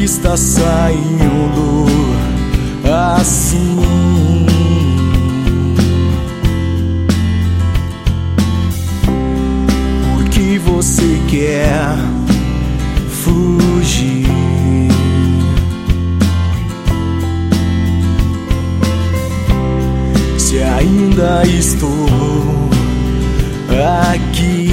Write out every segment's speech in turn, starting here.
está saindo assim. Porque você quer fugir. Se ainda estou aqui,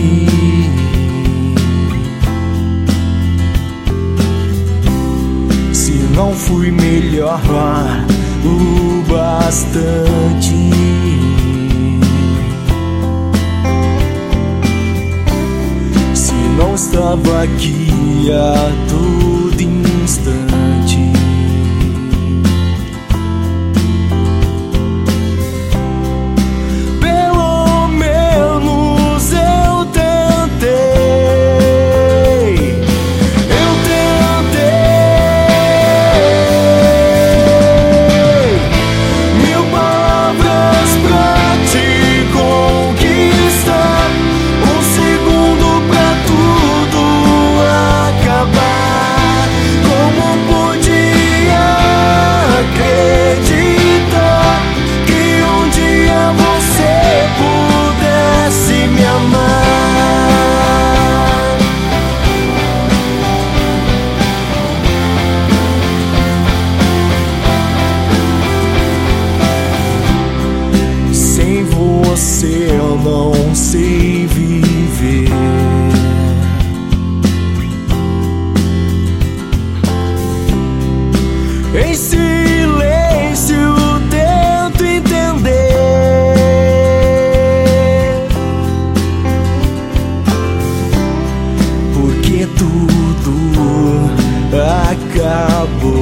se não fui melhor o bastante, se não estava aqui a todo instante, pelo menos eu tentei. Mil palavras pra te conquistar, um segundo pra tudo acabar. Como podia acreditar que um dia você pudesse me amar? Sem você eu não sei viver. Em silêncio tento entender porque tudo acabou.